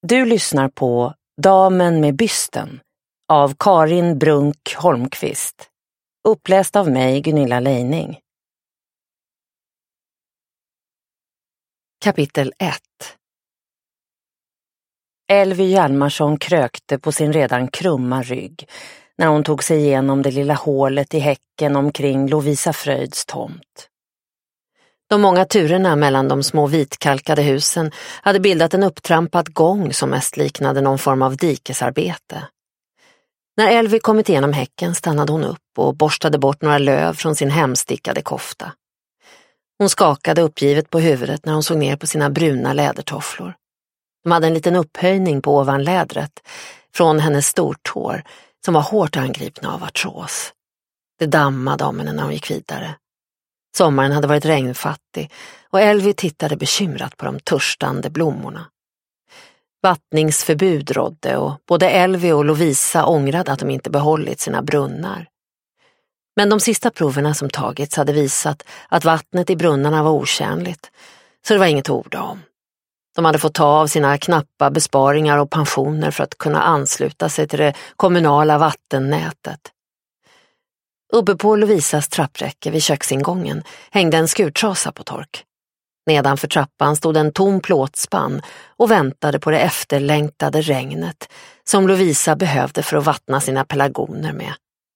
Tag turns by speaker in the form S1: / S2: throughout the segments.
S1: Du lyssnar på Damen med bysten av Karin Brunk Holmqvist. Uppläst av mig, Gunilla Leining. Kapitel 1. Elvy Hjalmarsson krökte på sin redan krumma rygg när hon tog sig igenom det lilla hålet i häcken omkring Lovisa Fröjds tomt. De många turerna mellan de små vitkalkade husen hade bildat en upptrampad gång som mest liknade någon form av dikesarbete. När Elvy kommit igenom häcken stannade hon upp och borstade bort några löv från sin hemstickade kofta. Hon skakade uppgivet på huvudet när hon såg ner på sina bruna lädertofflor. De hade en liten upphöjning på ovanlädret från hennes stortår som var hårt angripna av artros. Det dammade om henne när hon gick vidare. Sommaren hade varit regnfattig och Elvy tittade bekymrat på de törstande blommorna. Vattningsförbud rådde och både Elvy och Lovisa ångrade att de inte behållit sina brunnar. Men de sista proverna som tagits hade visat att vattnet i brunnarna var otjänligt, så det var inget ord om. De hade fått ta av sina knappa besparingar och pensioner för att kunna ansluta sig till det kommunala vattennätet. Uppe på Lovisas trappräcke vid köksingången hängde en skurtrasa på tork. Nedanför trappan stod en tom plåtspann och väntade på det efterlängtade regnet som Lovisa behövde för att vattna sina pelargoner med.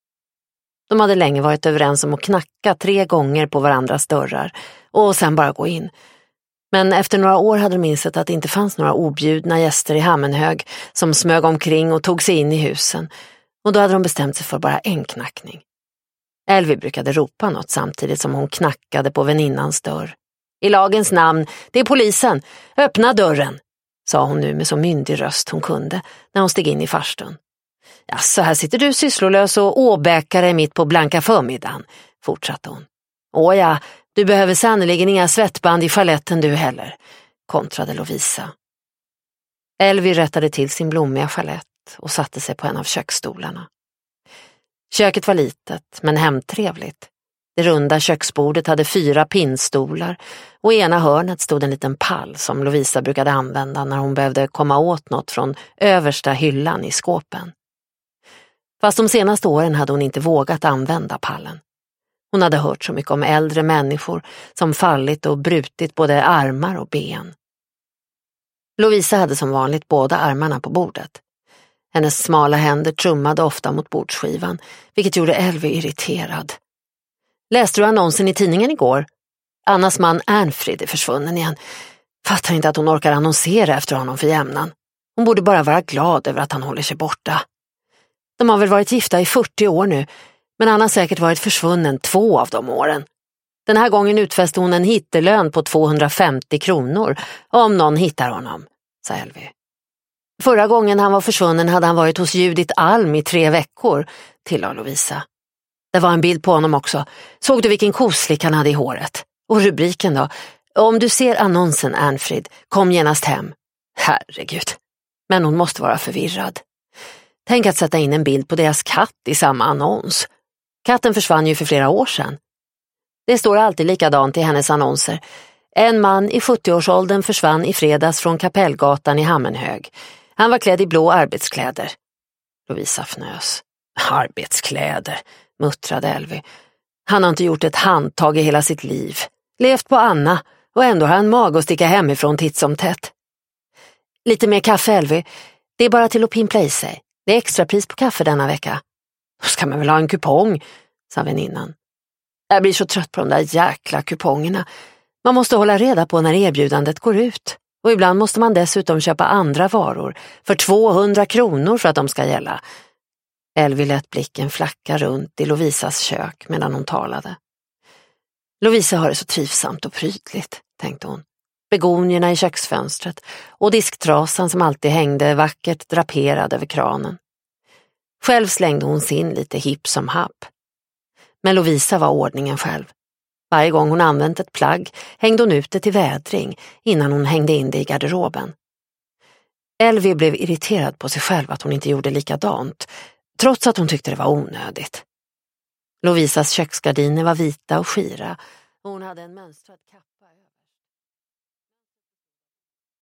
S1: De hade länge varit överens om att knacka 3 gånger på varandras dörrar och sen bara gå in. Men efter några år hade de insett att det inte fanns några objudna gäster i Hammenhög som smög omkring och tog sig in i husen, och då hade de bestämt sig för bara en knackning. Elvy brukade ropa något samtidigt som hon knackade på väninnans dörr. I lagens namn, det är polisen, öppna dörren, sa hon nu med så myndig röst hon kunde när hon steg in i farstun. Ja, så här sitter du sysslolös och åbäkare mitt på blanka förmiddagen, fortsatte hon. Åja, du behöver sannoliken inga svettband i chaletten du heller, kontrade Lovisa. Elvy rättade till sin blommiga chalett och satte sig på en av köksstolarna. Köket var litet men hemtrevligt. Det runda köksbordet hade 4 pinnstolar och i ena hörnet stod en liten pall som Lovisa brukade använda när hon behövde komma åt något från översta hyllan i skåpen. Fast de senaste åren hade hon inte vågat använda pallen. Hon hade hört så mycket om äldre människor som fallit och brutit både armar och ben. Lovisa hade som vanligt båda armarna på bordet. Hennes smala händer trummade ofta mot bordsskivan, vilket gjorde Elvy irriterad. Läste du annonsen i tidningen igår? Annas man Ernfrid är försvunnen igen. Fattar inte att hon orkar annonsera efter honom för jämnan. Hon borde bara vara glad över att han håller sig borta. De har väl varit gifta i 40 år nu, men han har säkert varit försvunnen 2 av de åren. Den här gången utfäste hon en hittelön på 250 kronor om någon hittar honom, sa Elvy. Förra gången han var försvunnen hade han varit hos Judith Alm i 3 veckor, tillade Lovisa. Det var en bild på honom också. Såg du vilken koslik han hade i håret? Och rubriken då? Om du ser annonsen Ernfrid, kom genast hem. Herregud. Men hon måste vara förvirrad. Tänk att sätta in en bild på deras katt i samma annons. Katten försvann ju för flera år sedan. Det står alltid likadant i hennes annonser. En man i 70-årsåldern försvann i fredags från Kapellgatan i Hammenhög. Han var klädd i blå arbetskläder. Lovisa fnös. Arbetskläder, muttrade Elvy. Han har inte gjort ett handtag i hela sitt liv. Levt på Anna och ändå har han mag att sticka hemifrån titt som tätt. Lite mer kaffe, Elvy. Det är bara till att pimpla i sig. Det är extra pris på kaffe denna vecka. Då ska man väl ha en kupong, sa väninnan. Jag blir så trött på de där jäkla kupongerna. Man måste hålla reda på när erbjudandet går ut. Och ibland måste man dessutom köpa andra varor för 200 kronor för att de ska gälla. Elvy lät blicken flacka runt i Lovisas kök medan hon talade. Lovisa har det så trivsamt och prydligt, tänkte hon. Begonierna i köksfönstret och disktrasan som alltid hängde vackert draperad över kranen. Själv slängde hon sin lite hipp som happ. Men Lovisa var ordningen själv. Varje gång hon använt ett plagg hängde hon ut det till vädring innan hon hängde in det i garderoben. Elvy blev irriterad på sig själv att hon inte gjorde likadant, trots att hon tyckte det var onödigt. Lovisas köksgardiner var vita och skira och hon hade en mönstrad kappa.